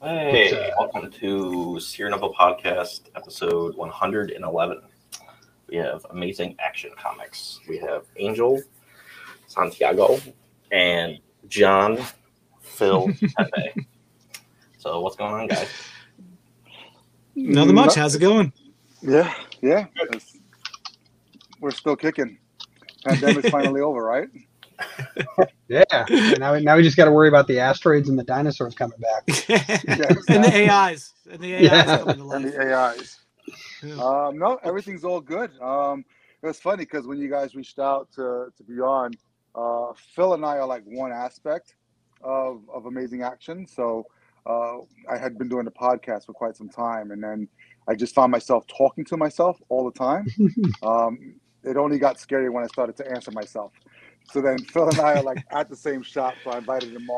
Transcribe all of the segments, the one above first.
Hey, welcome to Sierra Nova Podcast, episode 111. We have Amazing Action Comics. We have Angel, Santiago, and John, Phil, Pepe. So what's going on, guys? Nothing much. How's it going? Yeah. We're still kicking. Pandemic's finally over, right? Yeah. Now we just got to worry about the asteroids and the dinosaurs coming back. And the AIs. And the AIs coming to life. And the AIs. Yeah. No, everything's all good. It was funny because when you guys reached out to be on, Phil and I are like one aspect of Amazing Action. So I had been doing the podcast for quite some time, and then I just found myself talking to myself all the time. It only got scary when I started to answer myself. So then Phil and I are like at the same shop, so I invited him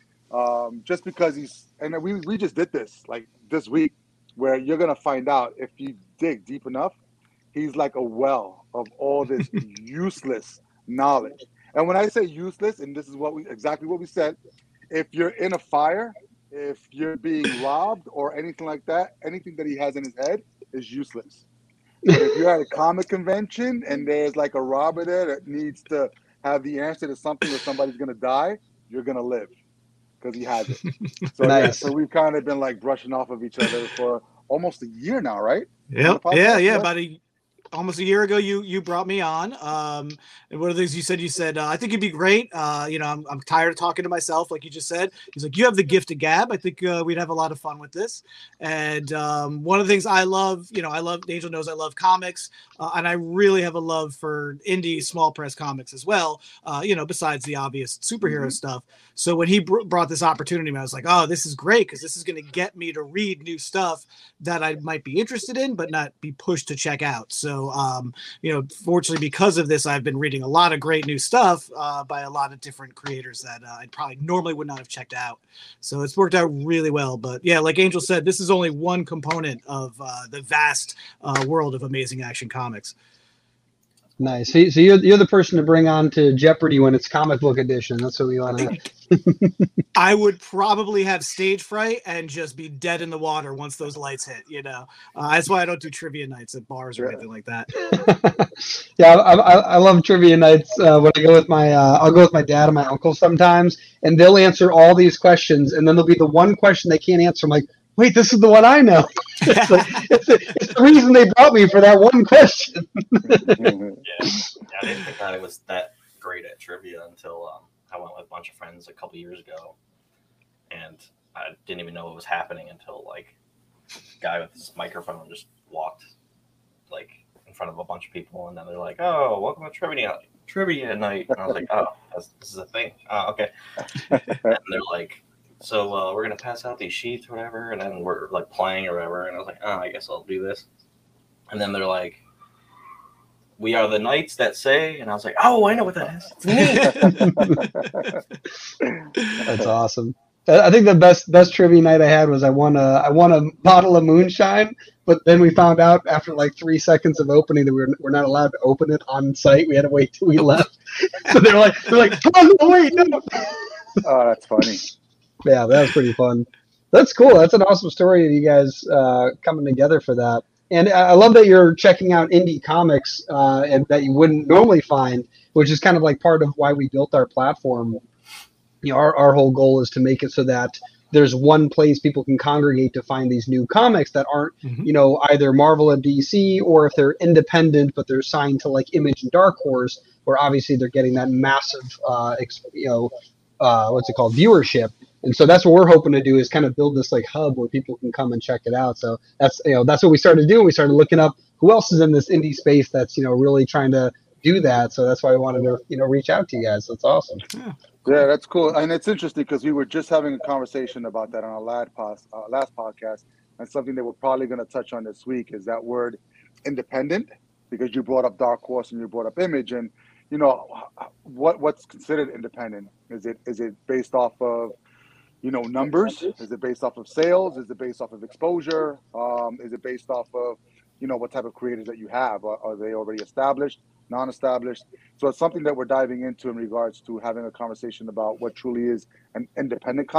on just because we just did this like this week, where you're gonna find out if you dig deep enough, he's like a well of all this useless knowledge. And when I say useless, and this is exactly what we said, if you're in a fire, if you're being robbed or anything like that, anything that he has in his head is useless. But if you're at a comic convention and there's like a robber there that needs to have the answer to something or somebody's going to die, you're going to live because he has it. So, Nice. So we've kind of been like brushing off of each other for almost a year now, right? Yep. Yeah. About almost a year ago, you brought me on. And one of the things you said, I think you'd be great. I'm tired of talking to myself, like you just said. He's like, you have the gift of gab. I think we'd have a lot of fun with this. And one of the things I love, Angel knows I love comics, and I really have a love for indie small press comics as well. Besides the obvious superhero stuff. So when he brought this opportunity, I was like, oh, this is great because this is going to get me to read new stuff that I might be interested in, but not be pushed to check out. So, fortunately, because of this, I've been reading a lot of great new stuff by a lot of different creators that I probably normally would not have checked out. So it's worked out really well. But yeah, like Angel said, this is only one component of the vast world of Amazing Action Comics. Nice. So you're the person to bring on to Jeopardy when it's comic book edition. That's what we want to have. I would probably have stage fright and just be dead in the water once those lights hit. That's why I don't do trivia nights at bars or anything like that. Yeah, I love trivia nights when I go with I'll go with my dad and my uncle sometimes, and they'll answer all these questions, and then there'll be the one question they can't answer. I'm like, wait, this is the one I know. It's the reason they brought me for that one question. Yeah, I didn't think that I was that great at trivia until I went with a bunch of friends a couple years ago, and I didn't even know what was happening until like a guy with this microphone just walked like in front of a bunch of people, and then they're like, "Oh, welcome to trivia night," and I was like, "Oh, this is a thing." Okay, and they're like, so we're gonna pass out these sheets or whatever, and then we're like playing or whatever, and I was like, oh, I guess I'll do this. And then they're like, we are the knights that say, and I was like, oh, I know what that is. It's me. That's awesome. I think the best trivia night I had was I won a bottle of moonshine, but then we found out after like 3 seconds of opening that we're not allowed to open it on site. We had to wait till we left. So they're like, oh, no, wait, no. Oh, that's funny. Yeah, that was pretty fun. That's cool. That's an awesome story of you guys coming together for that. And I love that you're checking out indie comics and that you wouldn't normally find, which is kind of like part of why we built our platform. Our whole goal is to make it so that there's one place people can congregate to find these new comics that aren't, either Marvel or DC, or if they're independent but they're signed to like Image and Dark Horse, where obviously they're getting that massive, viewership. And so that's what we're hoping to do is kind of build this like hub where people can come and check it out. So that's what we started doing. We started looking up who else is in this indie space that's, really trying to do that. So that's why we wanted to, reach out to you guys. That's awesome. Yeah, that's cool. And it's interesting because we were just having a conversation about that on our last podcast. And something that we're probably going to touch on this week is that word independent, because you brought up Dark Horse and you brought up Image. And, what's considered independent? Is it based off of, numbers? Is it based off of sales? Is it based off of exposure? Is it based off of, what type of creators that you have? Are they already established, non-established? So it's something that we're diving into in regards to having a conversation about what truly is an independent comic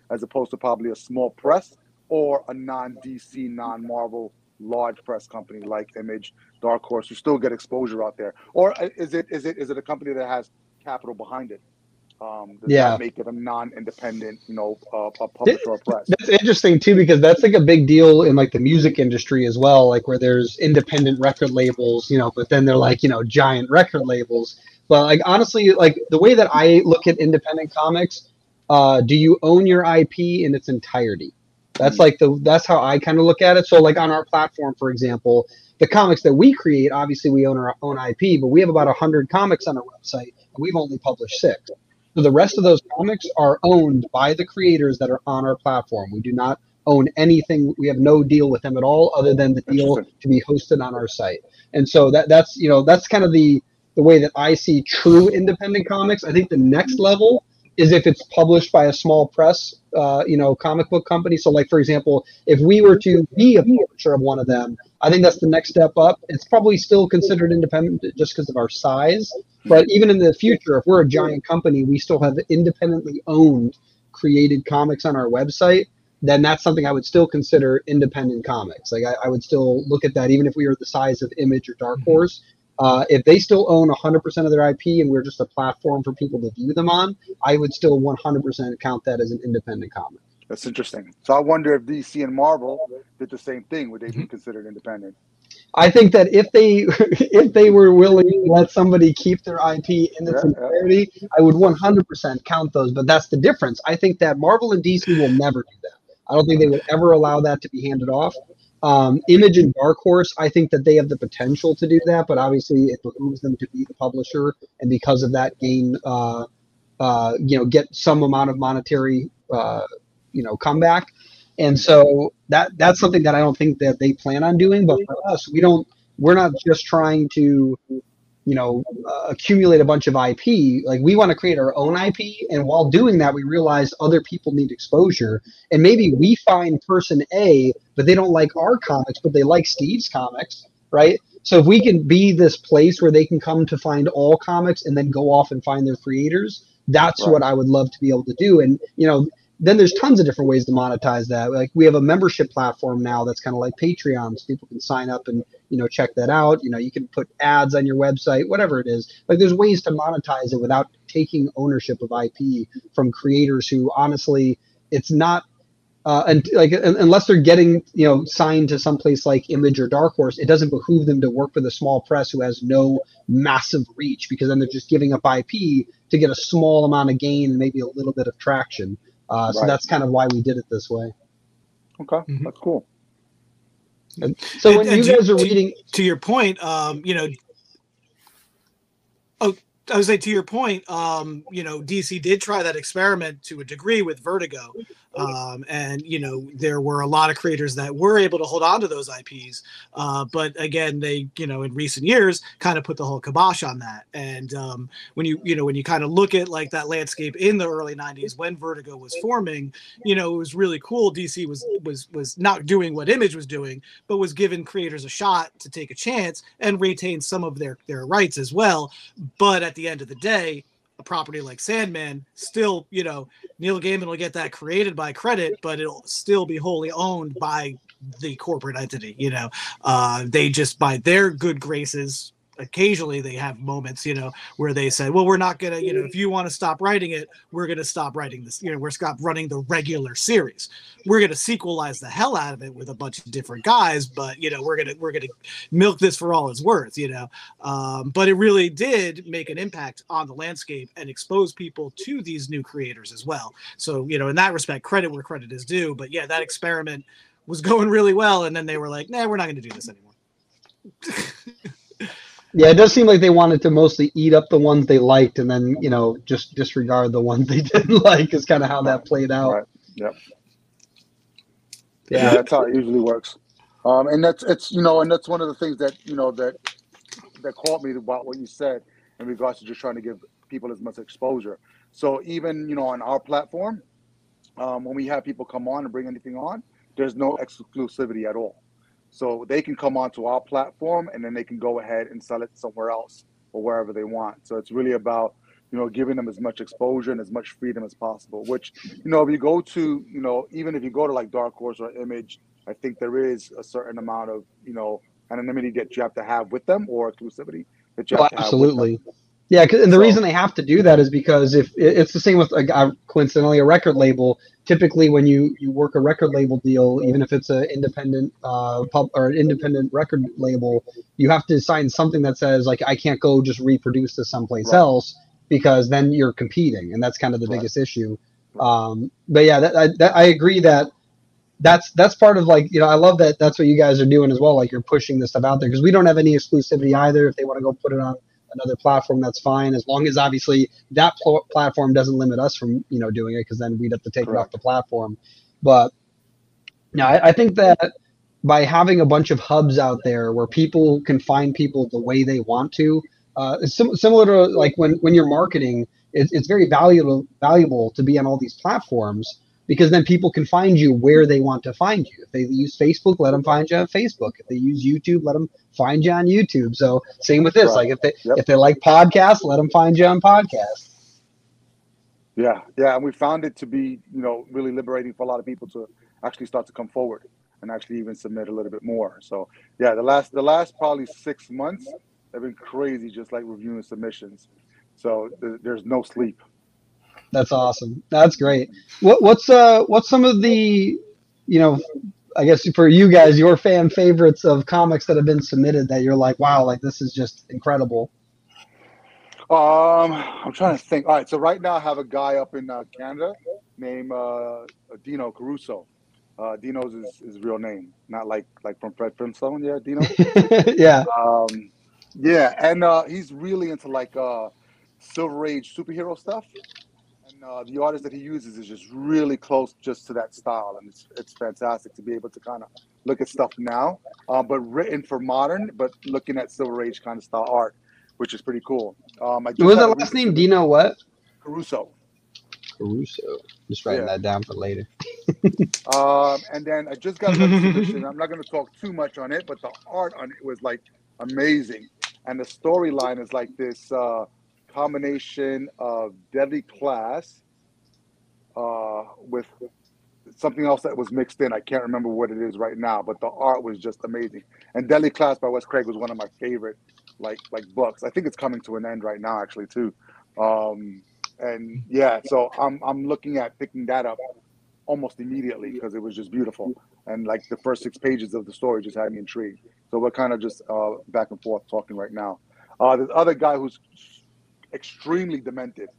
as opposed to probably a small press or a non-DC, non-Marvel large press company like Image, Dark Horse. You still get exposure out there, or is it a company that has capital behind it? Does that make it a non-independent, a publisher or press? That's interesting too, because that's like a big deal in like the music industry as well, like where there's independent record labels, but then they're like, giant record labels. But like honestly, like the way that I look at independent comics, do you own your IP in its entirety? That's like that's how I kind of look at it. So like on our platform, for example, the comics that we create, obviously we own our own IP, but we have about 100 comics on our website, and we've only published 6. So the rest of those comics are owned by the creators that are on our platform. We do not own anything. We have no deal with them at all, other than the deal to be hosted on our site. And so that's kind of the way that I see true independent comics. I think the next level is if it's published by a small press, comic book company. So like, for example, if we were to be a publisher of one of them, I think that's the next step up. It's probably still considered independent just because of our size. But even in the future, if we're a giant company, we still have independently owned created comics on our website, then that's something I would still consider independent comics. Like I would still look at that, even if we were the size of Image or Dark Horse. If they still own 100% of their IP and we're just a platform for people to view them on, I would still 100% count that as an independent comic. That's interesting. So I wonder if DC and Marvel did the same thing. Would they be considered independent? I think that if they were willing to let somebody keep their IP in its entirety, I would 100% count those. But that's the difference. I think that Marvel and DC will never do that. I don't think they would ever allow that to be handed off. Image and Dark Horse, I think that they have the potential to do that, but obviously it behooves them to be the publisher, and because of that, gain, get some amount of monetary, comeback. And so that's something that I don't think that they plan on doing. But for us, we're not just trying to, accumulate a bunch of IP. Like we want to create our own IP, and while doing that, we realize other people need exposure, and maybe we find person A, but they don't like our comics, but they like Steve's comics, right? So if we can be this place where they can come to find all comics and then go off and find their creators, that's what I would love to be able to do. And then there's tons of different ways to monetize that. Like we have a membership platform now that's kind of like Patreon, so people can sign up and check that out. You can put ads on your website, whatever it is. Like there's ways to monetize it without taking ownership of IP from creators who honestly, it's not unless they're getting signed to someplace like Image or Dark Horse, it doesn't behoove them to work with a small press who has no massive reach, because then they're just giving up IP to get a small amount of gain and maybe a little bit of traction. So that's kind of why we did it this way. Okay, that's cool. So when you guys are reading, to your point, I would say to your point, DC did try that experiment to a degree with Vertigo. And there were a lot of creators that were able to hold on to those IPs. But again, they, in recent years kind of put the whole kibosh on that. And when you kind of look at like that landscape in the early 90s when Vertigo was forming, it was really cool. DC was not doing what Image was doing, but was giving creators a shot to take a chance and retain some of their rights as well. But at the end of the day, a property like Sandman still, Neil Gaiman will get that created by Credit, but it'll still be wholly owned by the corporate entity. They just, by their good graces, occasionally they have moments, where they say, well, we're not going to, if you want to stop writing it, we're going to stop writing this, we're stop running the regular series. We're going to sequelize the hell out of it with a bunch of different guys, but, we're going to milk this for all it's worth, but it really did make an impact on the landscape and expose people to these new creators as well. So, in that respect, credit where credit is due, but yeah, that experiment was going really well. And then they were like, nah, we're not going to do this anymore. Yeah, it does seem like they wanted to mostly eat up the ones they liked and then, just disregard the ones they didn't like is kind of how that played out. Right. Yep. Yeah, that's how it usually works. And that's one of the things that, that caught me about what you said in regards to just trying to give people as much exposure. So even, on our platform, when we have people come on and bring anything on, there's no exclusivity at all. So they can come onto our platform and then they can go ahead and sell it somewhere else or wherever they want. So it's really about giving them as much exposure and as much freedom as possible. Which, if you go to, even if you go to like Dark Horse or Image, I think there is a certain amount of, anonymity that you have to have with them, or exclusivity that you have to have with them. Absolutely. Yeah, and the reason they have to do that is because if it's the same with coincidentally a record label. Typically, when you work a record label deal, even if it's an independent pub or an independent record label, you have to sign something that says like I can't go just reproduce this someplace else, because then you're competing, and that's kind of the biggest issue. But yeah, I agree that's part of like, I love that that's what you guys are doing as well. Like you're pushing this stuff out there, because we don't have any exclusivity either. If they want to go put it on another platform, that's fine, as long as obviously that platform doesn't limit us from doing it, because then we'd have to take it off the platform. But I think that by having a bunch of hubs out there where people can find people the way they want to, similar to like when you're marketing, it's very valuable to be on all these platforms, because then people can find you where they want to find you. If they use Facebook, let them find you on Facebook. If they use YouTube, let them find you on YouTube. So same with this. Like if they like podcasts, let them find you on podcasts. Yeah, and we found it to be, really liberating for a lot of people to actually start to come forward and actually even submit a little bit more. So yeah, the last probably 6 months have been crazy, just like reviewing submissions. So there's no sleep. That's awesome. That's great. What's some of the, I guess for you guys, your fan favorites of comics that have been submitted that you're like, wow, like this is just incredible? I'm trying to think. All right, so right now I have a guy up in Canada named Dino Caruso. Dino's his real name, not like from Fred Flintstone. Yeah, Dino. Yeah. Yeah, and he's really into like Silver Age superhero stuff. And the artist that he uses is just really close just to that style, and it's fantastic to be able to kind of look at stuff now, but written for modern, but looking at Silver Age kind of style art, which is pretty cool. What was that last name? Dino what? Caruso. Just writing that down for later. And then I just got another submission. I'm not going to talk too much on it, but the art on it was like amazing, and the storyline is like this combination of Deadly Class with something else that was mixed in. I can't remember what it is right now, but the art was just amazing. And Deadly Class by Wes Craig was one of my favorite like books. I think it's coming to an end right now, actually, too. And yeah, so I'm looking at picking that up almost immediately, because it was just beautiful. And like the first 6 pages of the story just had me intrigued. So we're kind of just back and forth talking right now. The other guy who's extremely demented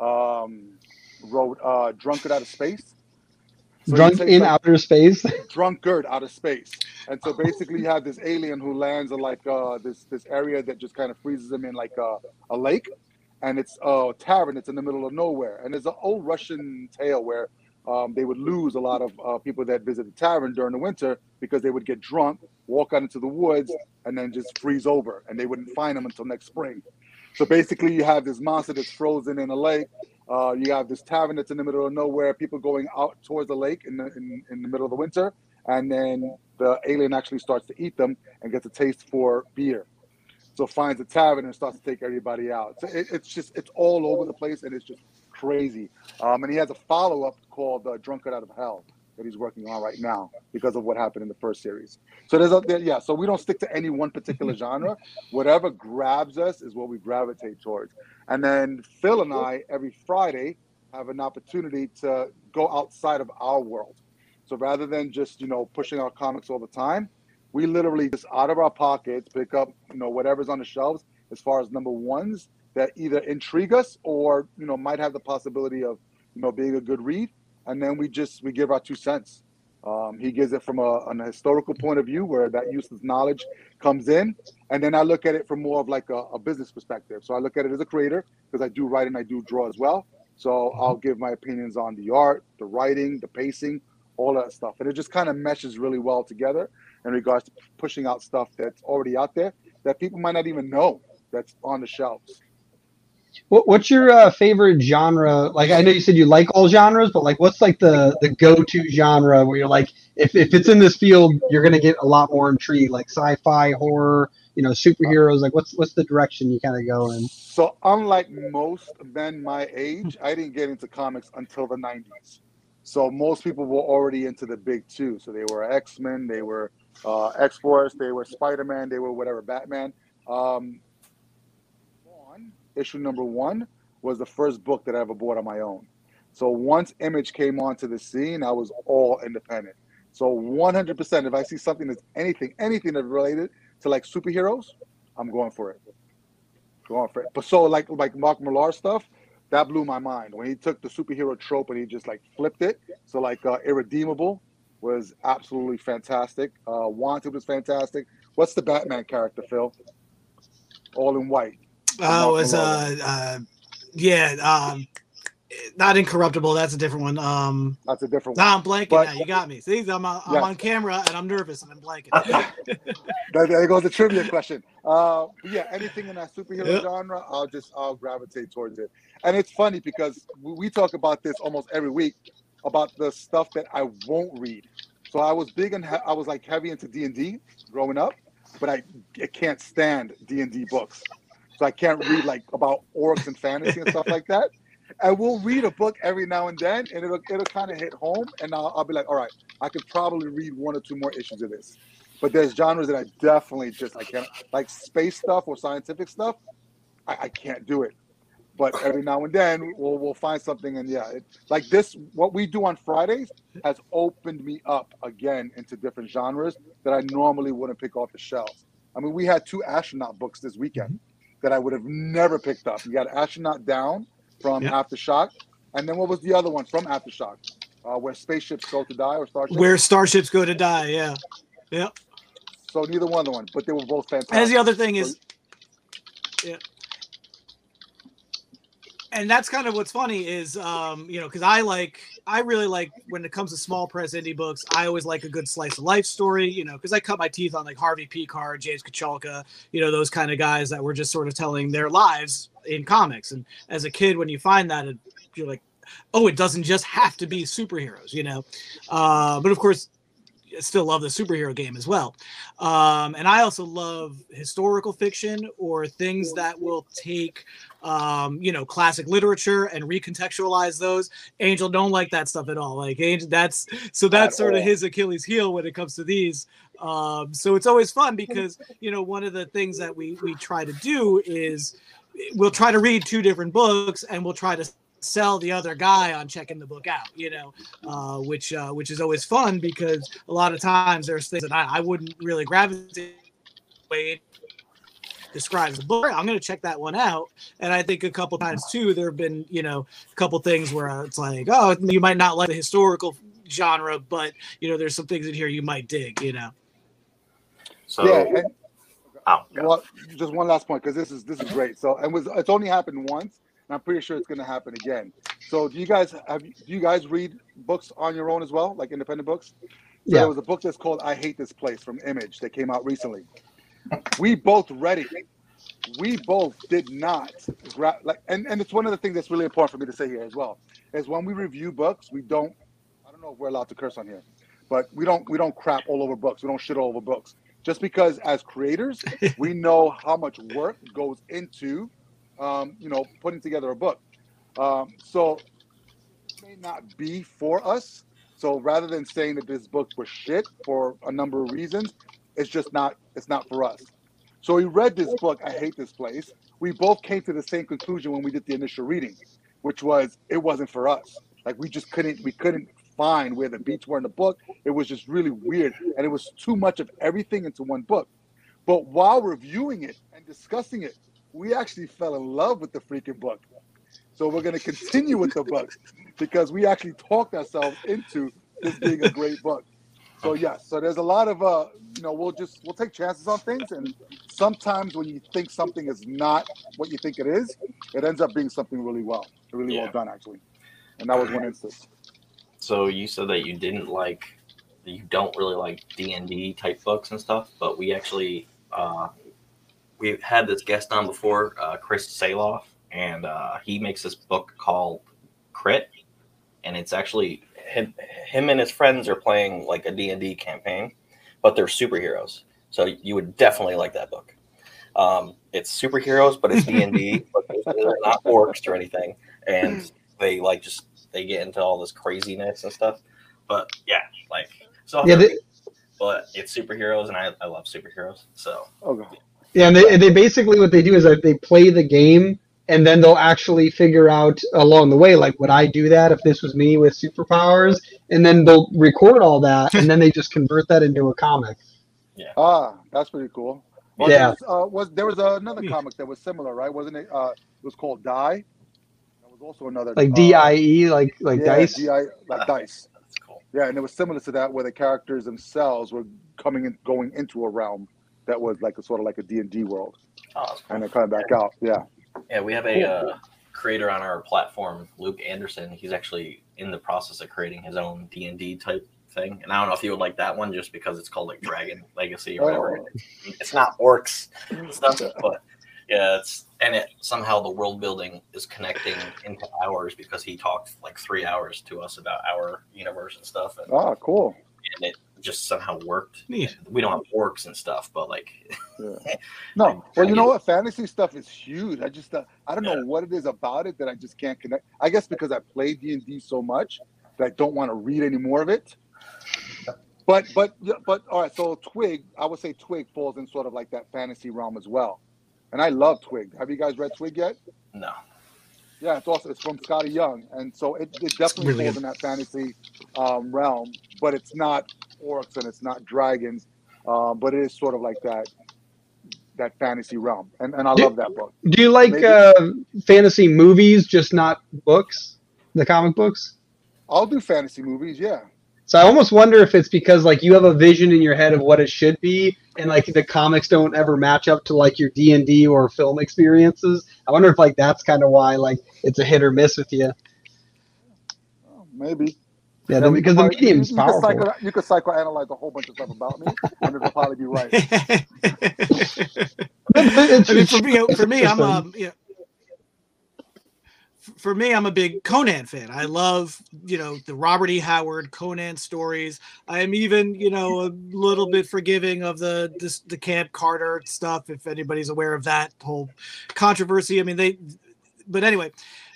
wrote Drunkard Out of Space. So Outer Space? Drunkard Out of Space. And so basically you have this alien who lands in like this area that just kind of freezes him in like a lake. And it's a tavern that's in the middle of nowhere. And there's an old Russian tale where they would lose a lot of people that visit the tavern during the winter, because they would get drunk, walk out into the woods, and then just freeze over. And they wouldn't find them until next spring. So basically you have this monster that's frozen in a lake. You have this tavern that's in the middle of nowhere, people going out towards the lake in the middle of the winter. And then the alien actually starts to eat them and gets a taste for beer. So finds a tavern and starts to take everybody out. So it's all over the place, and it's just crazy. And he has a follow-up called Drunkard Out of Hell that he's working on right now because of what happened in the first series. So so we don't stick to any one particular genre. Whatever grabs us is what we gravitate towards. And then Phil and I, every Friday, have an opportunity to go outside of our world. So rather than just, pushing our comics all the time, we literally just out of our pockets pick up, whatever's on the shelves as far as number ones that either intrigue us or, might have the possibility of, being a good read. And then we give our 2 cents. He gives it from an historical point of view where that useless knowledge comes in. And then I look at it from more of like a business perspective. So I look at it as a creator, because I do write and I do draw as well. So I'll give my opinions on the art, the writing, the pacing, all that stuff. And it just kind of meshes really well together in regards to pushing out stuff that's already out there that people might not even know that's on the shelves. What's your favorite genre? Like, I know you said you like all genres, but like, what's like the go-to genre where you're like, if it's in this field, you're going to get a lot more intrigue, like sci-fi, horror, superheroes? Like, what's the direction you kind of go in? So unlike most men my age, I didn't get into comics until the 90s. So most people were already into the big two. So they were X-Men, they were X-Force, they were Spider-Man, they were whatever, Batman. Issue number 1 was the first book that I ever bought on my own. So once Image came onto the scene, I was all independent. So 100%, if I see something that's anything that's related to like superheroes, I'm going for it. But so like Mark Millar stuff, that blew my mind when he took the superhero trope and he just like flipped it. So like Irredeemable was absolutely fantastic. Wanted was fantastic. What's the Batman character, Phil? All in white. Oh, it's not Incorruptible. That's a different one. That's a different one. Nah, I'm blanking now. You got me. See, I'm on camera and I'm nervous and I'm blanking. There goes the trivia question. Yeah, anything in that superhero genre, I'll gravitate towards it. And it's funny because we talk about this almost every week about the stuff that I won't read. So I was I was like heavy into D&D growing up, but I can't stand D&D books. So I can't read like about orcs and fantasy and stuff like that. I will read a book every now and then, and it'll kind of hit home, and I'll be like, all right, I could probably read 1 or 2 more issues of this. But there's genres that I definitely I can't, like space stuff or scientific stuff. I can't do it. But every now and then we'll find something, and like this, what we do on Fridays has opened me up again into different genres that I normally wouldn't pick off the shelves. I mean, we had 2 astronaut books this weekend that I would have never picked up. You got Astronaut Down from Aftershock, and then what was the other one from Aftershock? Where spaceships go to die, or starships? Where starships go to die, yeah. So neither one of them, but they were both fantastic. And the other thing is, and that's kind of what's funny is, because I really like when it comes to small press indie books, I always like a good slice of life story, because I cut my teeth on like Harvey Pekar, James Kochalka, those kind of guys that were just sort of telling their lives in comics. And as a kid, when you find that, you're like, oh, it doesn't just have to be superheroes, but of course, I still love the superhero game as well. And I also love historical fiction or things that will take, classic literature and recontextualize those. Angel don't like that stuff at all. Like Angel, that's sort of his Achilles heel when it comes to these. So it's always fun because, one of the things that we try to do is we'll try to read 2 different books and we'll try to sell the other guy on checking the book out, which is always fun because a lot of times there's things that I wouldn't really gravitate way describes the book. I'm going to check that one out. And I think a couple times too, there have been, a couple things where it's like, oh, you might not like the historical genre, but there's some things in here you might dig, So well, just one last point, because this is great. So it's only happened once. And I'm pretty sure it's going to happen again. So do you guys read books on your own as well, like independent books? So there was a book that's called I Hate This Place from Image that came out recently. We both read it. We both did not and it's one of the things that's really important for me to say here as well, is when we review books, I don't know if we're allowed to curse on here, but we don't crap all over books. We don't shit all over books. Just because as creators, we know how much work goes into putting together a book. So it may not be for us. So rather than saying that this book was shit for a number of reasons, it's not for us. So we read this book, I Hate This Place. We both came to the same conclusion when we did the initial reading, which was it wasn't for us. Like we couldn't find where the beats were in the book. It was just really weird. And it was too much of everything into one book. But while reviewing it and discussing it, we actually fell in love with the freaking book. So we're going to continue with the book because we actually talked ourselves into this being a great book. So yes, so there's a lot of, we'll take chances on things. And sometimes when you think something is not what you think it is, it ends up being something really well done actually. And that was one instance. So you said that you don't really like D&D type books and stuff, but we actually, we've had this guest on before, Chris Saloff, and he makes this book called Crit, and it's actually him and his friends are playing like a D&D campaign, but they're superheroes. So you would definitely like that book. It's superheroes, but it's D&D, but they're not orcs or anything, and they they get into all this craziness and stuff. But yeah, like but it's superheroes, and I love superheroes. So Okay. Yeah, and they basically what they do is that they play the game, and then they'll actually figure out along the way, like, would I do that if this was me with superpowers? And then they'll record all that, and then they just convert that into a comic. That's pretty cool. Yeah. There was another comic that was similar, right? Wasn't it? It was called Die. That was also another Like DIE, like dice. DI, like dice. that's cool. Yeah, and it was similar to that, where the characters themselves were going into a realm that was like a sort of like a D&D world, Oh, that's cool. and then coming back out. Yeah. Yeah, we have a creator on our platform, Luke Anderson. He's actually in the process of creating his own D&D type thing, and I don't know if you would like that one, just because it's called like Dragon Legacy or whatever. It's not orcs and stuff, but yeah, somehow the world building is connecting into ours, because he talked like 3 hours to us about our universe and stuff, and Cool. it just somehow worked. Neat. We don't have orcs and stuff, but like No, well, you know what? Fantasy stuff is huge. I just, I don't know what it is about it that I just can't connect. I guess because I play D&D so much that I don't want to read any more of it. But all right. So Twig, I would say Twig falls in sort of like that fantasy realm as well. And I love Twig. Have you guys read Twig yet? no. Yeah, it's from Scotty Young, and so it definitely really falls in that fantasy realm. But it's not orcs and it's not dragons, but it is sort of like that fantasy realm, and I love that book. Do you like fantasy movies, just not books, the comic books? I'll do fantasy movies, yeah. So I almost wonder if it's because like you have a vision in your head of what it should be, and like the comics don't ever match up to like your D&D or film experiences. I wonder if like that's kind of why like it's a hit or miss with you. Oh, maybe. Yeah, because the medium's powerful. You could psychoanalyze a whole bunch of stuff about me, and it'll probably be right. For me, I'm a big Conan fan. I love, the Robert E. Howard Conan stories. I am even, a little bit forgiving of the Camp Carter stuff, if anybody's aware of that whole controversy. I mean, but anyway,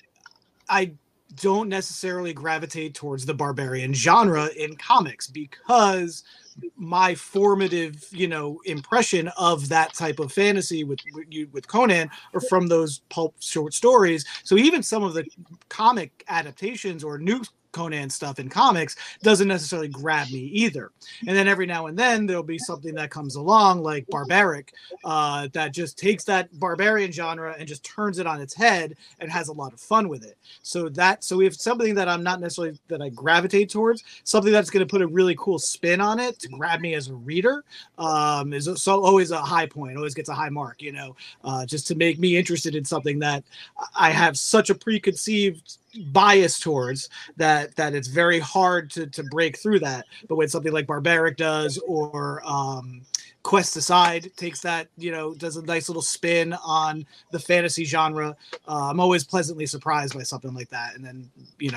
I don't necessarily gravitate towards the barbarian genre in comics, because my formative, impression of that type of fantasy with Conan are from those pulp short stories. So even some of the comic adaptations or new Conan stuff in comics doesn't necessarily grab me either. And then every now and then there'll be something that comes along like Barbaric that just takes that barbarian genre and just turns it on its head and has a lot of fun with it. So we have something that I'm not necessarily that I gravitate towards, something that's going to put a really cool spin on it to grab me as a reader is so always a high point, always gets a high mark, just to make me interested in something that I have such a preconceived bias towards that it's very hard to break through that. But when something like Barbaric does, or Quest Aside takes that, does a nice little spin on the fantasy genre, I'm always pleasantly surprised by something like that, and then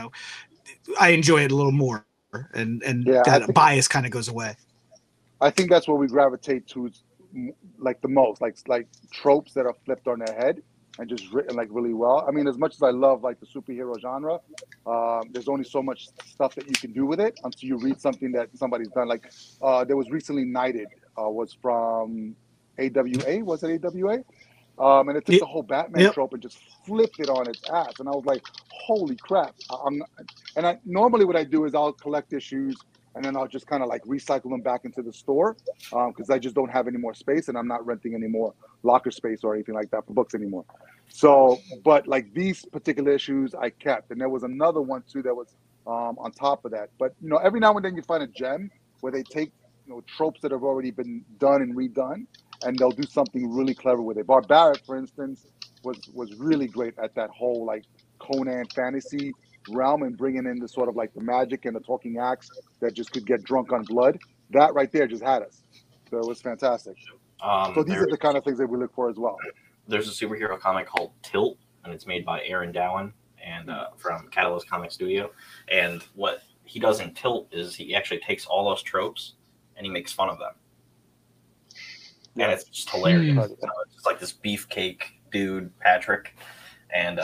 I enjoy it a little more, and that bias kind of goes away. I think that's what we gravitate to, like the most, like tropes that are flipped on their head and just written like really well. I mean, as much as I love like the superhero genre, there's only so much stuff that you can do with it until you read something that somebody's done. Like there was recently Knighted, was from AWA. Was it AWA? And it took the whole Batman trope and just flipped it on its ass. And I was like, holy crap. Normally what I do is I'll collect issues and then I'll just kind of like recycle them back into the store because I just don't have any more space, and I'm not renting any more locker space or anything like that for books anymore. So, but like these particular issues I kept, and there was another one too that was on top of that. But every now and then you find a gem where they take tropes that have already been done and redone, and they'll do something really clever with it. Barbaric, for instance, was really great at that whole like Conan fantasy realm and bringing in the sort of like the magic and the talking axe that just could get drunk on blood. That right there just had us. So it was fantastic. So these are the kind of things that we look for as well. There's a superhero comic called Tilt, and it's made by Aaron Dowan and from Catalyst Comic Studio. And what he does in Tilt is he actually takes all those tropes and he makes fun of them. and it's just hilarious. Mm. So it's just like this beefcake dude, Patrick, and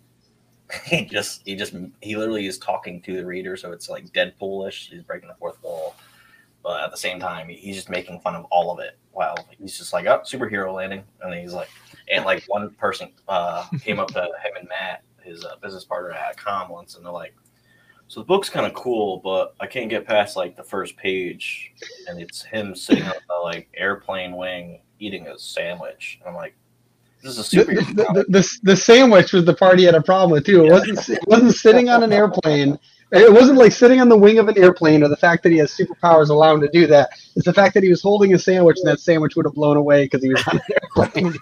he literally is talking to the reader, so it's like Deadpool-ish. He's breaking the fourth wall, but at the same time, he's just making fun of all of it. Wow, he's just like, oh, superhero landing, and he's like, and like one person came up to him and Matt, his business partner at Com once, and they're like, so the book's kind of cool, but I can't get past like the first page, and it's him sitting on the like airplane wing eating a sandwich. And I'm like, this is a superhero. The sandwich was the part he had a problem with too. It wasn't sitting on an airplane. It wasn't like sitting on the wing of an airplane, or the fact that he has superpowers allow him to do that. It's the fact that he was holding a sandwich, and that sandwich would have blown away because he was on an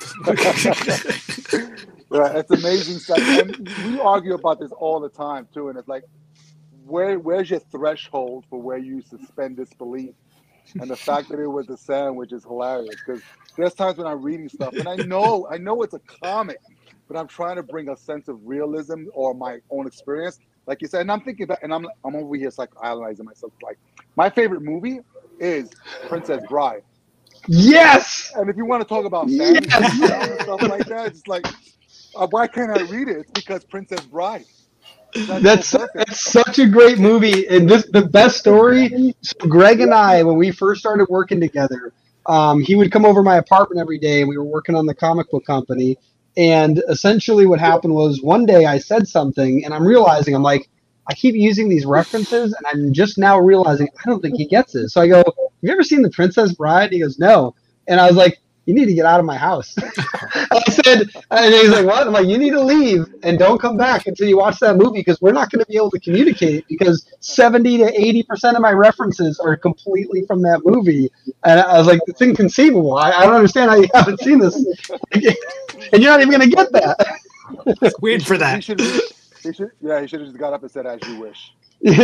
airplane. Right, it's amazing stuff. And we argue about this all the time too, and it's like, where's your threshold for where you suspend disbelief? And the fact that it was a sandwich is hilarious, because there's times when I'm reading stuff and I know it's a comic, but I'm trying to bring a sense of realism or my own experience, like you said. And I'm thinking about, and I'm over here psychoanalyzing myself. Like, my favorite movie is Princess Bride. Yes. And if you want to talk about family and stuff like that, it's like, why can't I read it? It's because Princess Bride. That's such a great movie, and the best story. So Greg and I, when we first started working together, he would come over my apartment every day, and we were working on the comic book company. And essentially, what happened was one day I said something, and I'm realizing I keep using these references, and I'm just now realizing I don't think he gets it. So I go, "Have you ever seen The Princess Bride?" He goes, "No," and I was like, "You need to get out of my house." I said, and he's like, "What?" I'm like, "You need to leave and don't come back until you watch that movie, because we're not going to be able to communicate, because 70 to 80% of my references are completely from that movie." And I was like, "It's inconceivable. I don't understand how you haven't seen this, and you're not even going to get that." Weird for that. He should have just got up and said, "As you wish."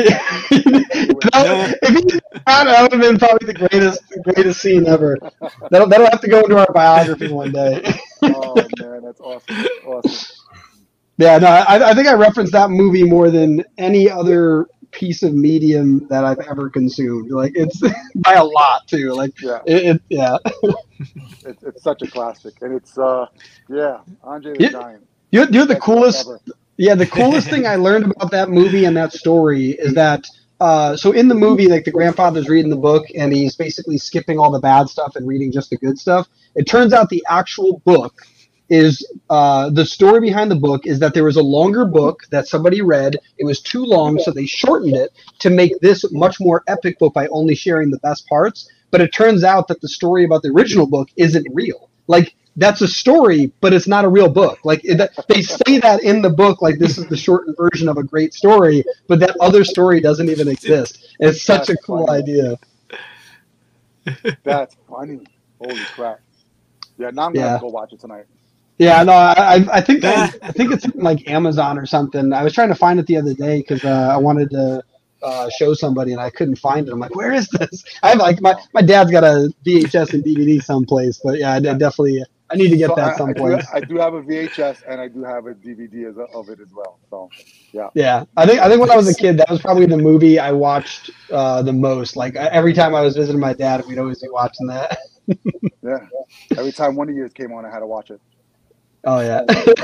If he did that would have been probably the greatest scene ever. That'll have to go into our biography one day. Oh man, that's awesome. Yeah, no, I think I referenced that movie more than any other piece of medium that I've ever consumed. Like, it's by a lot too. Like, yeah. It's such a classic, and it's Andre the Giant. You're the coolest. Yeah, the coolest thing I learned about that movie and that story is that, so in the movie, like, the grandfather's reading the book and he's basically skipping all the bad stuff and reading just the good stuff. It turns out the actual book is, the story behind the book is that there was a longer book that somebody read. It was too long, so they shortened it to make this much more epic book by only sharing the best parts. But it turns out that the story about the original book isn't real. Like, that's a story, but it's not a real book. Like, they say that in the book, like, this is the shortened version of a great story, but that other story doesn't even exist. It's such a cool idea. That's funny. Holy crap! Yeah, now I'm gonna go watch it tonight. Yeah, no, I think it's like Amazon or something. I was trying to find it the other day because I wanted to show somebody and I couldn't find it. I'm like, where is this? I have like my dad's got a VHS and DVD someplace, but yeah, I definitely. I need to get that someplace. I do have a VHS and I do have a DVD of it as well. So, yeah. Yeah, I think when I was a kid, that was probably the movie I watched the most. Like, every time I was visiting my dad, we'd always be watching that. Yeah. Every time one of yours came on, I had to watch it. Oh yeah.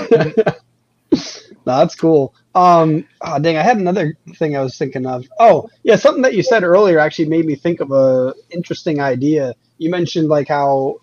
No, that's cool. Dang, I had another thing I was thinking of. Oh, yeah, something that you said earlier actually made me think of a interesting idea. You mentioned like how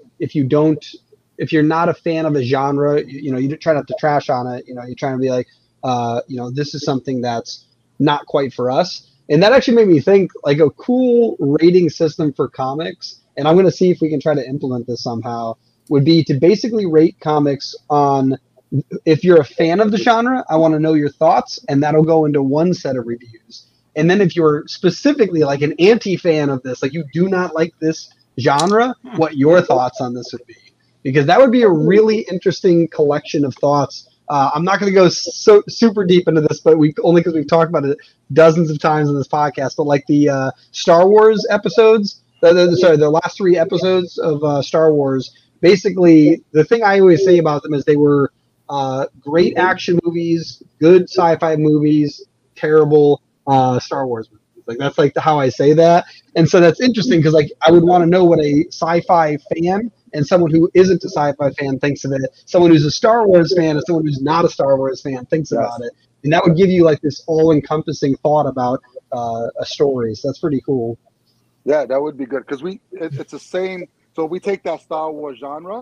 if you're not a fan of a genre, you try not to trash on it. You're trying to be like, this is something that's not quite for us. And that actually made me think like a cool rating system for comics. And I'm going to see if we can try to implement this somehow, would be to basically rate comics on, if you're a fan of the genre, I want to know your thoughts, and that'll go into one set of reviews. And then if you're specifically like an anti-fan of this, like you do not like this genre, what your thoughts on this would be. Because that would be a really interesting collection of thoughts. I'm not going to go so super deep into this, but only because we've talked about it dozens of times in this podcast. But like the Star Wars episodes, the last 3 episodes of Star Wars, basically the thing I always say about them is they were great action movies, good sci-fi movies, terrible Star Wars movies. Like that's like how I say that. And so that's interesting because like I would want to know what a sci-fi fan and someone who isn't a sci-fi fan thinks of it. Someone who's a Star Wars fan and someone who's not a Star Wars fan thinks about it. And that would give you like this all-encompassing thought about a story. So that's pretty cool. Yeah, that would be good because it's the same. So we take that Star Wars genre.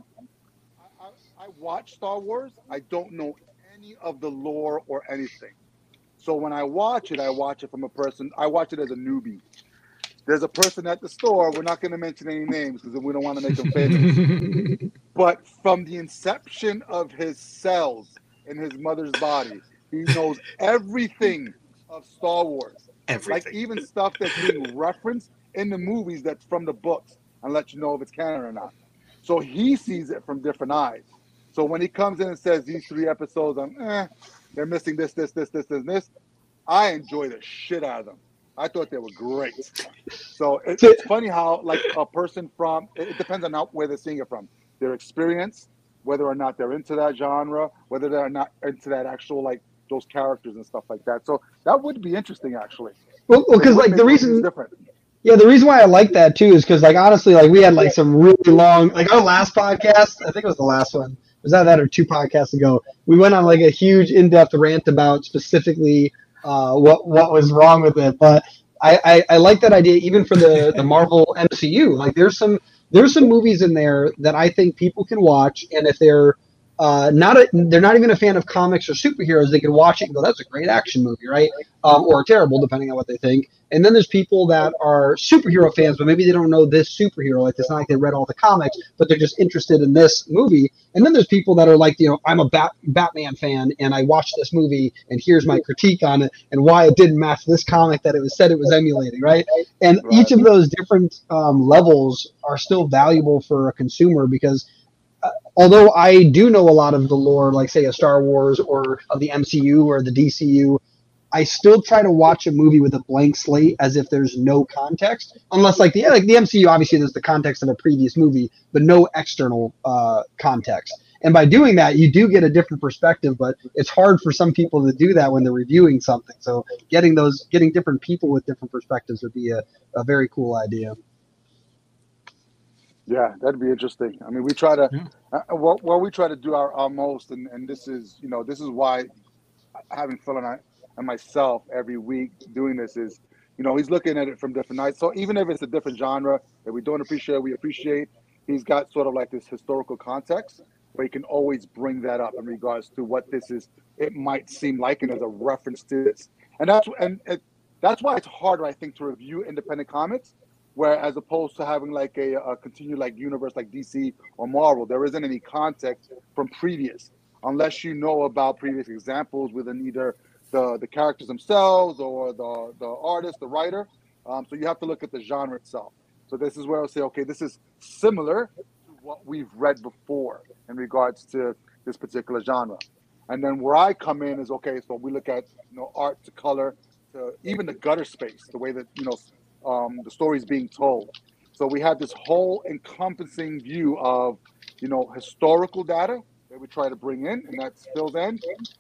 I watch Star Wars. I don't know any of the lore or anything. So when I watch it from a person. I watch it as a newbie. There's a person at the store. We're not going to mention any names because we don't want to make them famous. But from the inception of his cells in his mother's body, he knows everything of Star Wars. Everything. Like even stuff that's being referenced in the movies that's from the books and let you know if it's canon or not. So he sees it from different eyes. So when he comes in and says these 3 episodes, they're missing this, and this, I enjoy the shit out of them. I thought they were great. So it's funny how like a person from, it depends on where they're seeing it from. Their experience, whether or not they're into that genre, whether they're not into that actual like those characters and stuff like that. So that would be interesting actually. Well, because like the reason different. Yeah, the reason why I like that too is because like honestly, like we had like some really long, like our last podcast, I think it was the last one. Was that or 2 podcasts ago? We went on like a huge in-depth rant about specifically what was wrong with it. But I like that idea even for the Marvel MCU. Like there's some movies in there that I think people can watch, and if they're they're not even a fan of comics or superheroes, they can watch it and go, that's a great action movie, right? Or terrible, depending on what they think. And then there's people that are superhero fans, but maybe they don't know this superhero. Like it's not like they read all the comics, but they're just interested in this movie. And then there's people that are like, I'm a Batman fan, and I watched this movie, and here's my critique on it, and why it didn't match this comic that it was said it was emulating, right? And each of those different levels are still valuable for a consumer because although I do know a lot of the lore, like say a Star Wars or of the MCU or the DCU, I still try to watch a movie with a blank slate as if there's no context, unless like the MCU, obviously there's the context of a previous movie, but no external context. And by doing that, you do get a different perspective, but it's hard for some people to do that when they're reviewing something. So getting different people with different perspectives would be a very cool idea. Yeah, that'd be interesting. I mean, we try to, we try to do our most, and this is why having Phil and myself every week doing this is, he's looking at it from different eyes. So even if it's a different genre that we don't appreciate, we appreciate, he's got sort of like this historical context where he can always bring that up in regards to what this is. It might seem like, and as a reference to this, and that's why it's harder, I think, to review independent comics. Where as opposed to having like a continued like universe like DC or Marvel, there isn't any context from previous, unless you know about previous examples within either the characters themselves or the artist, the writer. So you have to look at the genre itself. So this is where I'll say, okay, this is similar to what we've read before in regards to this particular genre. And then where I come in is, okay, so we look at art to color to even the gutter space, the way that the story is being told. So we have this whole encompassing view of, historical data that we try to bring in, and that's Phil's end.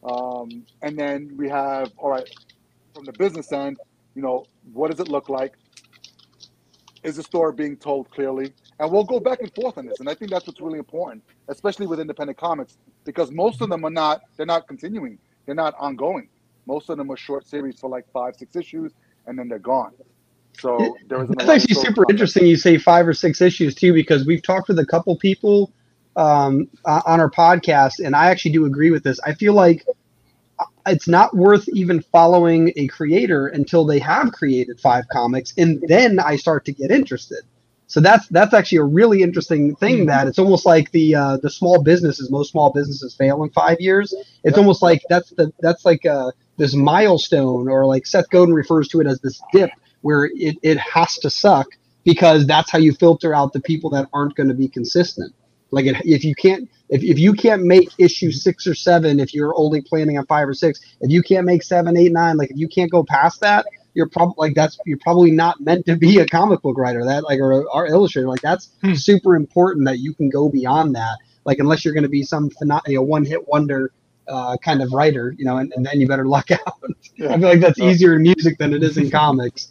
And then we have, all right, from the business end, what does it look like? Is the story being told clearly? And we'll go back and forth on this. And I think that's what's really important, especially with independent comics, because most of them they're not continuing. They're not ongoing. Most of them are short series for like 5-6 issues, and then they're gone. So there was that's actually super interesting. You say 5 or 6 issues too, because we've talked with a couple people on our podcast, and I actually do agree with this. I feel like it's not worth even following a creator until they have created 5 comics, and then I start to get interested. So that's actually a really interesting thing. That it's almost like the small businesses. Most small businesses fail in 5 years. It's almost like that's like this milestone, or like Seth Godin refers to it as this dip, where it has to suck because that's how you filter out the people that aren't going to be consistent. Like if you can't make issue 6 or 7, if you're only planning on 5 or 6, if you can't make 7, 8, 9, like if you can't go past that, you're probably not meant to be a comic book writer, or illustrator. Like that's super important that you can go beyond that. Like unless you're going to be some one-hit wonder kind of writer, and then you better luck out. I feel like that's easier in music than it is in comics.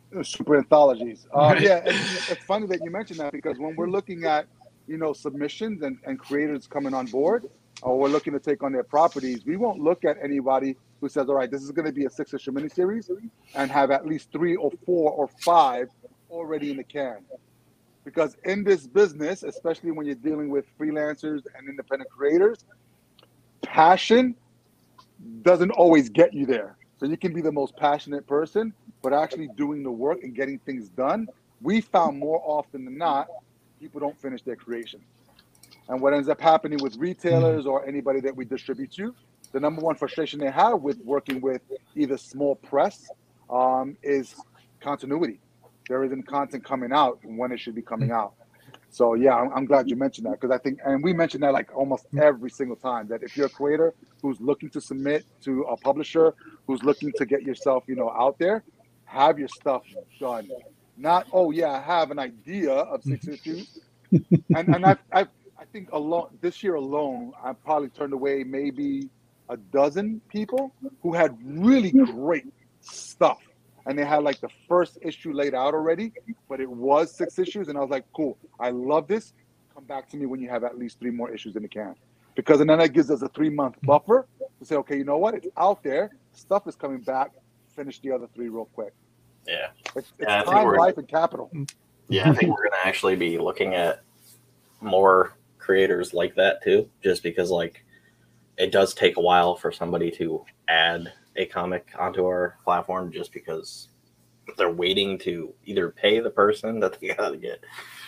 super anthologies. Yeah, and it's funny that you mentioned that because when we're looking at submissions and creators coming on board, or we're looking to take on their properties, we won't look at anybody who says, all right, this is going to be a 6-issue miniseries and have at least 3 or 4 or 5 already in the can. Because in this business, especially when you're dealing with freelancers and independent creators, passion doesn't always get you there. So you can be the most passionate person, but actually doing the work and getting things done, we found more often than not, people don't finish their creation. And what ends up happening with retailers or anybody that we distribute to, the number one frustration they have with working with either small press is continuity. There isn't content coming out when it should be coming out. So yeah, I'm glad you mentioned that because I think, and we mention that like almost every single time, that if you're a creator who's looking to submit to a publisher, who's looking to get yourself, out there, have your stuff done. Not, oh yeah, I have an idea of 6 issues. And I think this year alone, I probably turned away maybe a dozen people who had really great stuff. And they had like the first issue laid out already, but it was 6 issues. And I was like, cool, I love this. Come back to me when you have at least 3 more issues in the can. Because and then that gives us a 3-month buffer to say, okay, you know what? It's out there. Stuff is coming back. Finish the other 3 real quick. Yeah. It's time, life, and capital. Yeah, I think we're going to actually be looking at more creators like that too, just because like it does take a while for somebody to add a comic onto our platform just because they're waiting to either pay the person that they gotta get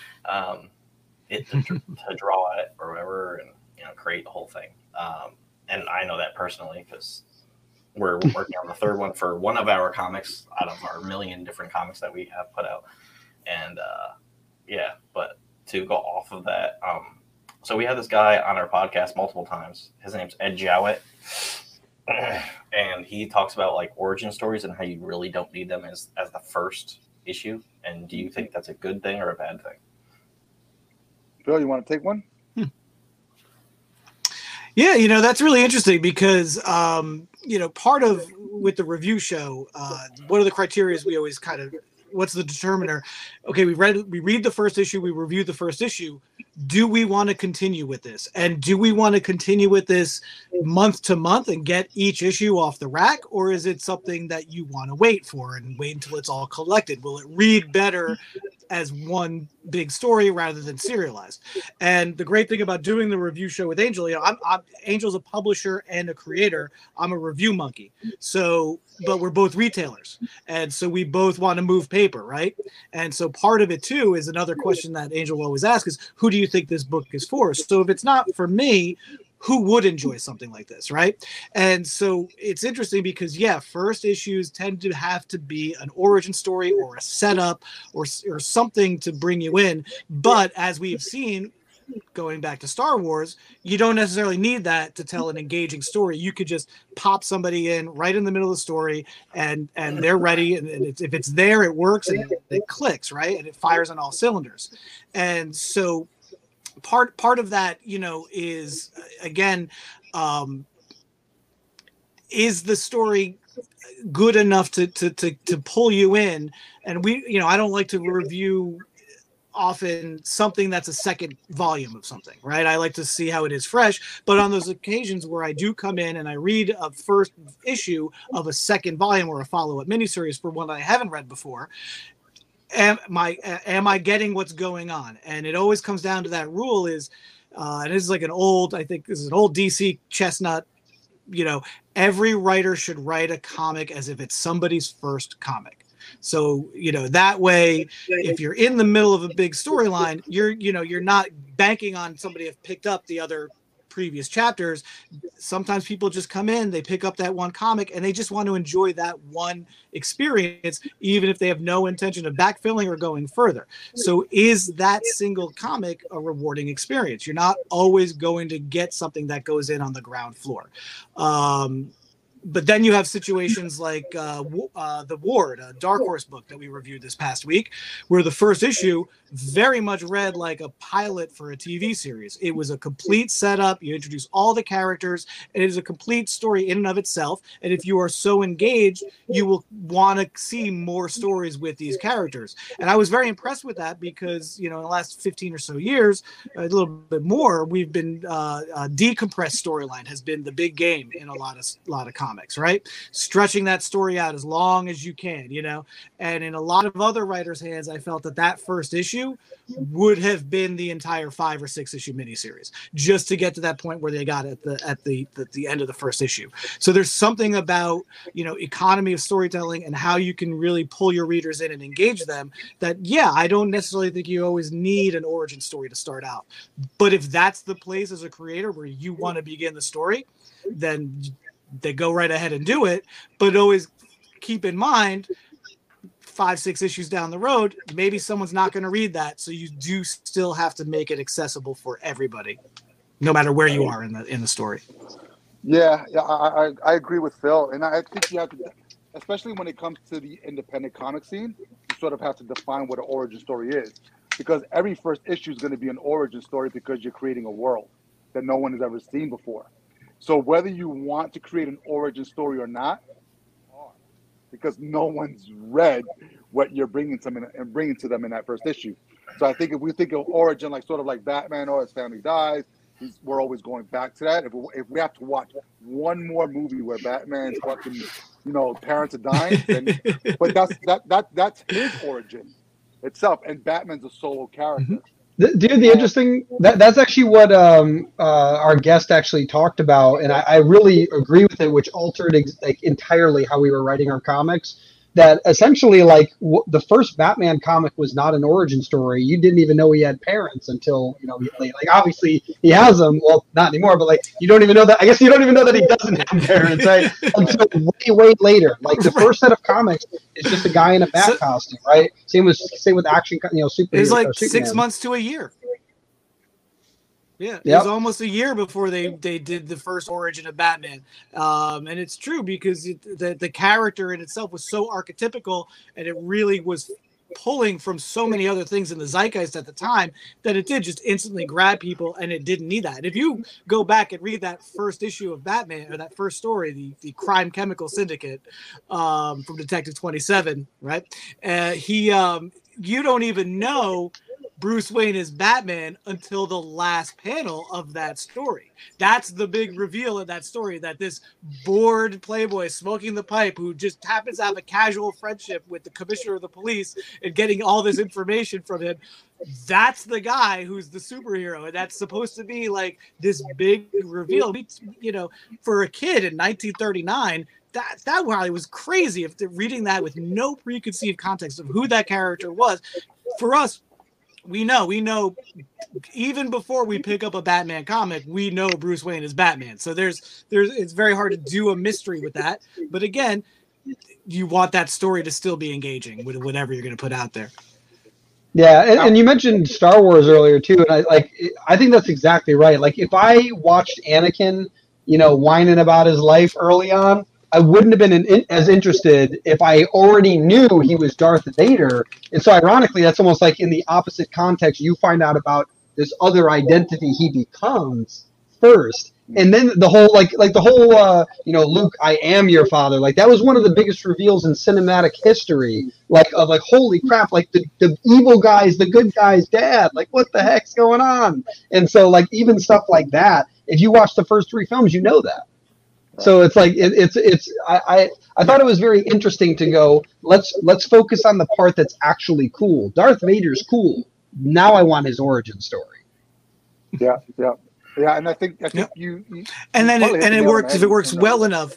it to draw it or whatever and create the whole thing. And I know that personally because we're working on the 3rd one for one of our comics out of our million different comics that we have put out. And yeah, but to go off of that, so we had this guy on our podcast multiple times. His name's Ed Jowett. And he talks about like origin stories and how you really don't need them as the first issue. And do you think that's a good thing or a bad thing? Phil, you want to take one? Yeah, that's really interesting because, part of with the review show, one of the criteria we always kind of, what's the determiner? Okay, we read the first issue, we review the first issue. Do we want to continue with this? And do we want to continue with this month to month and get each issue off the rack? Or is it something that you want to wait for and wait until it's all collected? Will it read better as one big story rather than serialized? And the great thing about doing the review show with Angel, Angel's a publisher and a creator. I'm a review monkey. But we're both retailers. And so we both want to move paper, right? And so part of it too is another question that Angel will always ask is, who do you think this book is for? So if it's not for me, who would enjoy something like this, right? And so it's interesting because, first issues tend to have to be an origin story or a setup or something to bring you in. But as we've seen, going back to Star Wars, you don't necessarily need that to tell an engaging story. You could just pop somebody in right in the middle of the story and they're ready. And if it's there, it works and it clicks, right? And it fires on all cylinders. And so part of that, is again, is the story good enough to pull you in? And I don't like to review often something that's a second volume of something, right? I like to see how it is fresh, but on those occasions where I do come in and I read a first issue of a second volume or a follow-up miniseries for one that I haven't read before, am I getting what's going on? And it always comes down to that rule is, and this is like I think this is an old DC chestnut, every writer should write a comic as if it's somebody's first comic. So, that way, if you're in the middle of a big storyline, you're not banking on somebody have picked up the other previous chapters. Sometimes people just come in, they pick up that one comic and they just want to enjoy that one experience, even if they have no intention of backfilling or going further. So is that single comic a rewarding experience? You're not always going to get something that goes in on the ground floor. But then you have situations like The Ward, a Dark Horse book that we reviewed this past week, where the first issue very much read like a pilot for a TV series. It was a complete setup. You introduce all the characters, and it is a complete story in and of itself. And if you are so engaged, you will want to see more stories with these characters. And I was very impressed with that because, in the last 15 or so years, a little bit more, we've been decompressed storyline has been the big game in a lot of comics, right? Stretching that story out as long as you can, and in a lot of other writers' hands, I felt that first issue would have been the entire 5 or 6 issue miniseries just to get to that point where they got at the end of the first issue. So there's something about, economy of storytelling and how you can really pull your readers in and engage them that, I don't necessarily think you always need an origin story to start out. But if that's the place as a creator where you want to begin the story, then they go right ahead and do it. But always keep in mind, 5, 6 issues down the road, maybe someone's not going to read that. So you do still have to make it accessible for everybody, no matter where you are in the story. Yeah, I agree with Phil. And I think you have to, especially when it comes to the independent comic scene, you sort of have to define what an origin story is. Because every first issue is going to be an origin story because you're creating a world that no one has ever seen before. So whether you want to create an origin story or not, because no one's read what you're bringing to them in that first issue. So I think if we think of origin like sort of like Batman or his family dies, we're always going back to that. If we have to watch one more movie where Batman's fucking parents are dying, then, but that's his origin itself, and Batman's a solo character. Dude, the interesting that's actually what our guest actually talked about, and I really agree with it, which altered entirely how we were writing our comics. That essentially, the first Batman comic was not an origin story. You didn't even know he had parents until obviously he has them. Well, not anymore, but you don't even know that. I guess you don't even know that he doesn't have parents, right? Until way later. The first set of comics is just a guy in a bat costume, right? Same with action, superheroes. It's like 6 months to a year. Yeah, it was almost a year before they did the first origin of Batman, and it's true because the character in itself was so archetypical, and it really was pulling from so many other things in the zeitgeist at the time that it did just instantly grab people, and it didn't need that. And if you go back and read that first issue of Batman, or that first story, the Crime Chemical Syndicate from Detective 27, right? You don't even know Bruce Wayne is Batman until the last panel of that story. That's the big reveal of that story, that this bored playboy smoking the pipe who just happens to have a casual friendship with the commissioner of the police and getting all this information from him, that's the guy who's the superhero. And that's supposed to be this big reveal. For a kid in 1939, that probably was crazy if they're reading that with no preconceived context of who that character was. For us, we know even before we pick up a Batman comic, we know Bruce Wayne is Batman. So it's very hard to do a mystery with that. But again, you want that story to still be engaging with whatever you're going to put out there. Yeah, and you mentioned Star Wars earlier too, and I think that's exactly right. If I watched Anakin, whining about his life early on, I wouldn't have been as interested if I already knew he was Darth Vader. And so ironically, that's almost like in the opposite context, you find out about this other identity he becomes first. And then the whole, Luke, I am your father. That was one of the biggest reveals in cinematic history. Holy crap, the evil guy's the good guy's dad. What the heck's going on? And so, even stuff like that, if you watch the first 3 films, you know that. So it's I thought it was very interesting to go, let's focus on the part that's actually cool. Darth Vader's cool. Now I want his origin story. Yeah, and I think you and then it works if it works well enough.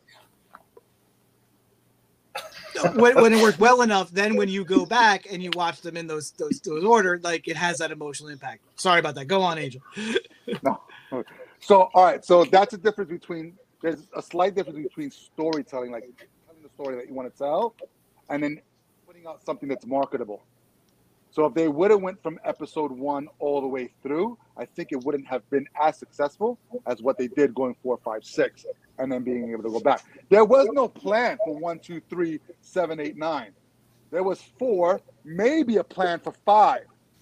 When it worked well enough, then when you go back and you watch them in those order, it has that emotional impact. Sorry about that. Go on, Angel. No. So all right, so that's a difference between. There's a slight difference between storytelling, telling the story that you want to tell, and then putting out something that's marketable. So if they would have went from episode 1 all the way through, I think it wouldn't have been as successful as what they did going 4, 5, 6, and then being able to go back. There was no plan for 1, 2, 3, 7, 8, 9. There was 4, maybe a plan for 5.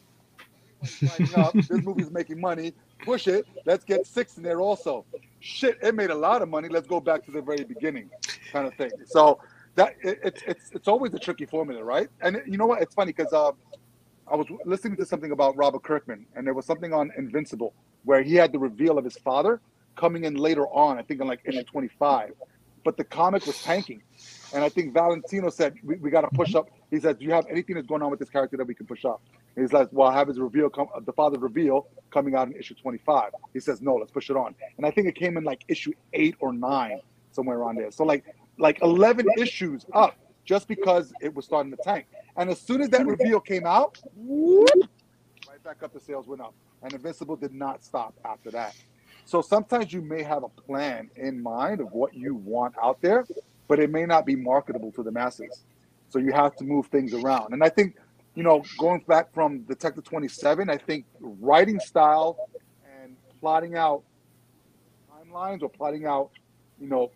Up, this movie's making money. Push it. Let's get 6 in there also. Shit, it made a lot of money. Let's go back to the very beginning, kind of thing. So that it's always a tricky formula, right? And you know what? It's funny because I was listening to something about Robert Kirkman, and there was something on Invincible where he had the reveal of his father coming in later on, I think in like issue 25. But the comic was tanking. And I think Valentino said, we got to push up. He said, do you have anything that's going on with this character that we can push up? And he's like, well, I have his reveal, the father's reveal coming out in issue 25. He says, no, let's push it on. And I think it came in like issue 8 or 9, somewhere around there. So like 11 issues up just because it was starting to tank. And as soon as that reveal came out, whoop, right back up, the sales went up. And Invincible did not stop after that. So sometimes you may have a plan in mind of what you want out there, but it may not be marketable to the masses. So you have to move things around. And I think, you know, going back from Detective 27, I think writing style and plotting out timelines or plotting out, you know,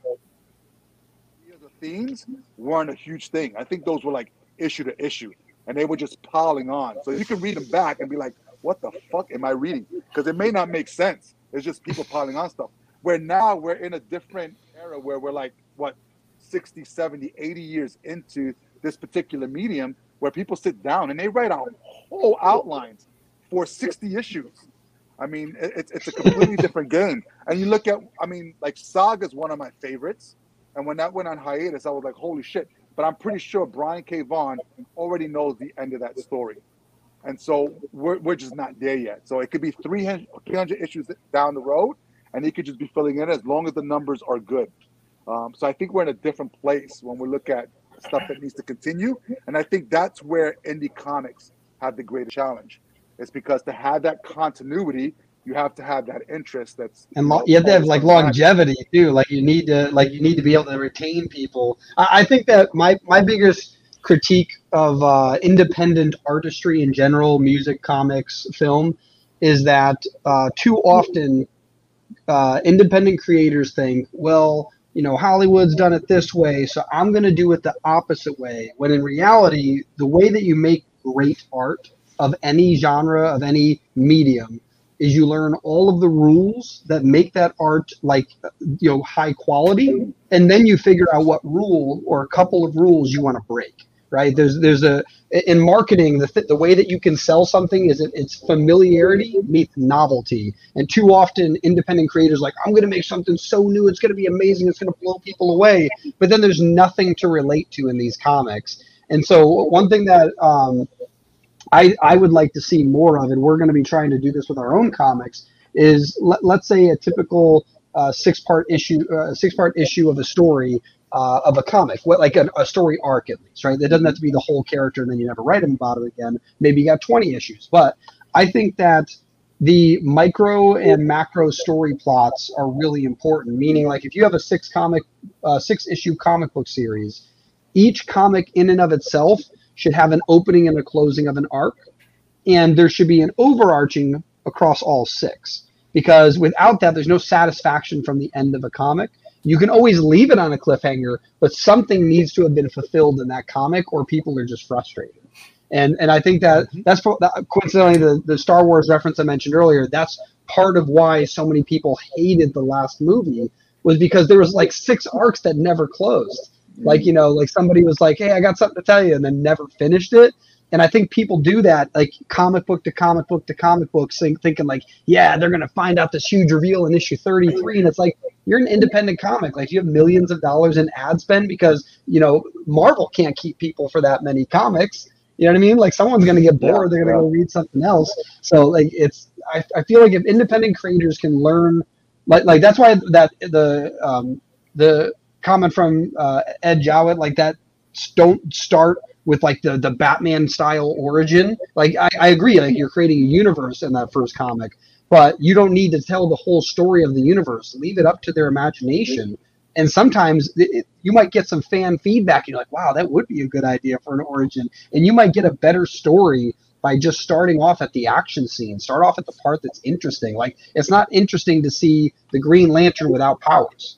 the themes weren't a huge thing. I think those were like issue to issue, and they were just piling on. So you can read them back and be like, what the fuck am I reading? Because it may not make sense. It's just people piling on stuff. Where now we're in a different era where we're like, what, 60, 70, 80 years into this particular medium, where people sit down and they write out whole outlines for 60 issues. I mean, it's a completely different game. And you look at, I mean, like Saga's one of my favorites. And when that went on hiatus, I was like, holy shit. But I'm pretty sure Brian K. Vaughan already knows the end of that story. And so we're just not there yet. So it could be 300 issues down the road, and he could just be filling in as long as the numbers are good. So I think we're in a different place when we look at stuff that needs to continue. And I think that's where indie comics have the greatest challenge. It's because to have that continuity, you have to have that interest. And you have to have like longevity too. Like you need to be able to retain people. I think that my biggest critique of independent artistry in general, music, comics, film, is that too often independent creators think, well, you know, Hollywood's done it this way, so I'm going to do it the opposite way. When in reality, the way that you make great art of any genre, of any medium, is you learn all of the rules that make that art like, you know, high quality, and then you figure out what rule or a couple of rules you want to break. Right? In marketing, the way that you can sell something is it's familiarity meets novelty. And too often independent creators like, I'm going to make something so new, it's going to be amazing, it's going to blow people away. But then there's nothing to relate to in these comics. And so one thing that I would like to see more of, and we're going to be trying to do this with our own comics, is let's say a typical six-part issue of a story. Of a comic, like a story arc at least, right? That doesn't have to be the whole character and then you never write them about it again. Maybe you got 20 issues. But I think that the micro and macro story plots are really important, meaning like if you have a 6-issue comic book series, each comic in and of itself should have an opening and a closing of an arc, and there should be an overarching across all 6. Because without that, there's no satisfaction from the end of a comic. You can always leave it on a cliffhanger, but something needs to have been fulfilled in that comic, or people are just frustrated. And I think that's coincidentally the Star Wars reference I mentioned earlier. That's part of why so many people hated the last movie, was because there was like 6 arcs that never closed. Like, you know, like somebody was like, hey, I got something to tell you, and then never finished it. And I think people do that, like comic book to comic book to comic book, thinking like, yeah, they're going to find out this huge reveal in issue 33. And it's like, you're an independent comic. Like, you have millions of dollars in ad spend because, you know, Marvel can't keep people for that many comics. You know what I mean? Like, someone's going to get bored. They're going to go read something else. So, like, I feel like if independent creators can learn, like that's why that the comment from Ed Jowett, like that, don't start with like the Batman style origin. Like I agree, like you're creating a universe in that first comic, but you don't need to tell the whole story of the universe. Leave it up to their imagination. And sometimes you might get some fan feedback. And you're like, wow, that would be a good idea for an origin. And you might get a better story by just starting off at the action scene. Start off at the part that's interesting. Like, it's not interesting to see the Green Lantern without powers,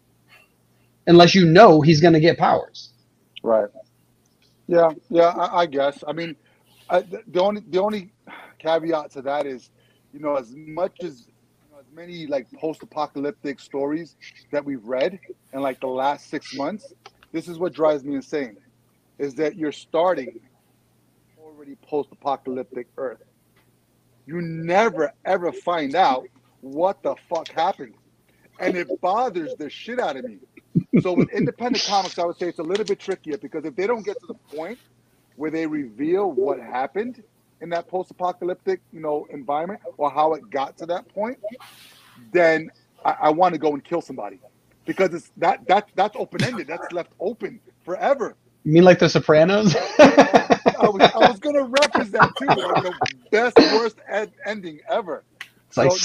unless you know he's going to get powers. Right. Yeah. I guess. I mean, the only caveat to that is, as much as as many like post-apocalyptic stories that we've read in like the last 6 months, this is what drives me insane, is that you're starting already post-apocalyptic Earth. You never ever find out what the fuck happened, and it bothers the shit out of me. So with independent comics, I would say it's a little bit trickier, because if they don't get to the point where they reveal what happened in that post-apocalyptic, environment, or how it got to that point, then I want to go and kill somebody, because it's that's open-ended. That's left open forever. You mean like The Sopranos? I was going to reference that too, like the best worst ending ever. It's like,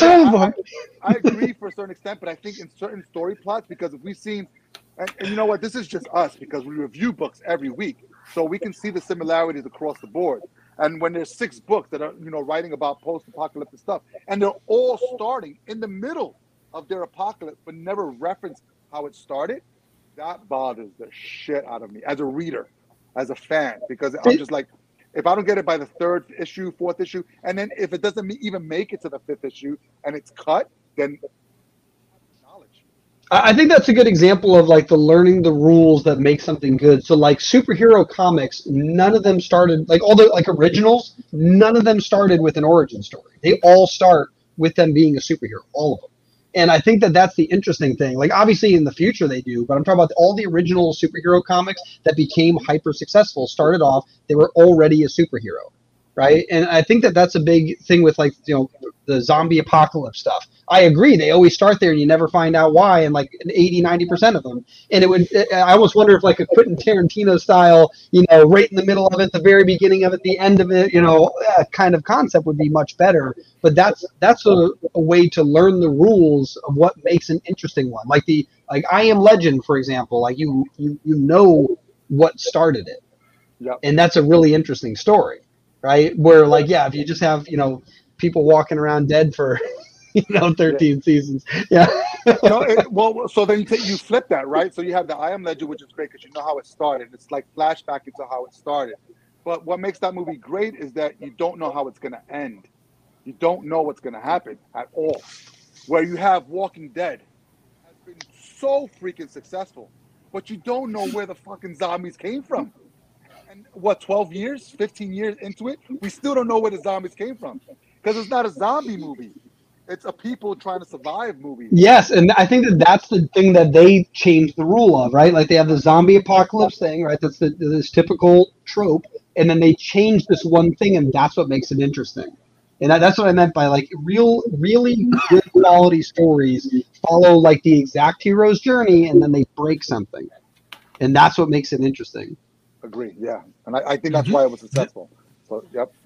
I agree for a certain extent, but I think in certain story plots, because if we've seen, and you know what, this is just us, because we review books every week, so we can see the similarities across the board. And when there's 6 books that are, writing about post-apocalyptic stuff, and they're all starting in the middle of their apocalypse, but never reference how it started, that bothers the shit out of me as a reader, as a fan, because I'm just like, if I don't get it by the 3rd issue, 4th issue, and then if it doesn't even make it to the 5th issue and it's cut, then knowledge. I think that's a good example of like the learning the rules that make something good. So like superhero comics, none of them started, like all the like originals, none of them started with an origin story. They all start with them being a superhero, all of them. And I think that that's the interesting thing. Like obviously in the future they do, but I'm talking about all the original superhero comics that became hyper successful started off, they were already a superhero, right? And I think that that's a big thing with like, the zombie apocalypse stuff. I agree. They always start there and you never find out why, and like 80-90% of them. And I almost wonder if like a Quentin Tarantino style, right in the middle of it, the very beginning of it, the end of it, kind of concept would be much better. But that's a way to learn the rules of what makes an interesting one. Like I Am Legend, for example, like you know what started it. Yep. And that's a really interesting story, right? Where like, yeah, if you just have, people walking around dead for 13 seasons. Yeah. So then you flip that, right? So you have the I Am Legend, which is great because you know how it started. It's like flashback into how it started. But what makes that movie great is that you don't know how it's going to end. You don't know what's going to happen at all. Where you have Walking Dead has been so freaking successful, but you don't know where the fucking zombies came from. And 12 years, 15 years into it, we still don't know where the zombies came from. Because it's not a zombie movie. It's a people trying to survive movie. Yes, and I think that's the thing that they changed the rule of, right? Like they have the zombie apocalypse thing, right? That's this typical trope. And then they changed this one thing, and that's what makes it interesting. And that's what I meant by like really good quality stories follow like the exact hero's journey, and then they break something. And that's what makes it interesting. Agree, yeah. And I think that's why it was successful. So, yep.